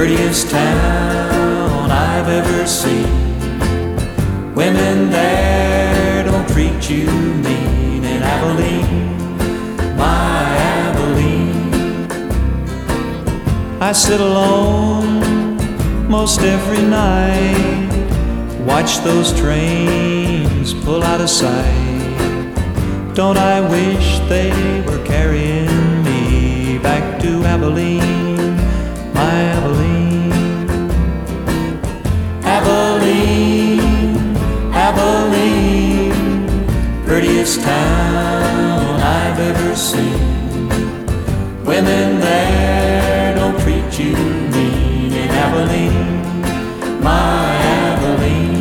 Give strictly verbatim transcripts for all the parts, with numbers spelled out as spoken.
prettiest town I've ever seen. Women there don't treat you mean in Abilene, my Abilene. I sit alone most every night, watch those trains pull out of sight. Don't I wish they were carrying me back to Abilene, my Abilene. Abilene, Abilene, prettiest town I've ever seen. Women there don't treat you mean in Abilene, my Abilene.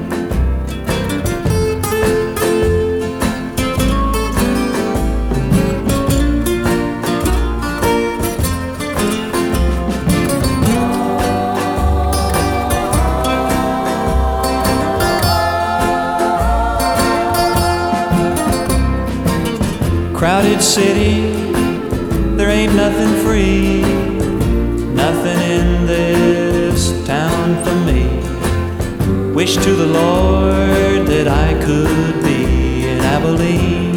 Crowded city, there ain't nothing free, nothing in this town for me. Wish to the Lord that I could be in Abilene,